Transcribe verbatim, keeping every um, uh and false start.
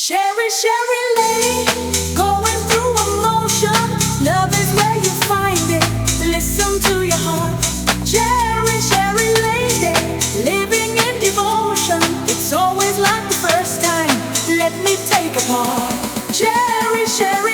Sherry, Sherry Lane, going through emotion. Love is where you find it. Listen to your heart. Sherry, Sherry Lane, living in devotion. It's always like the first time. Let me take a part. Sherry, Sherry.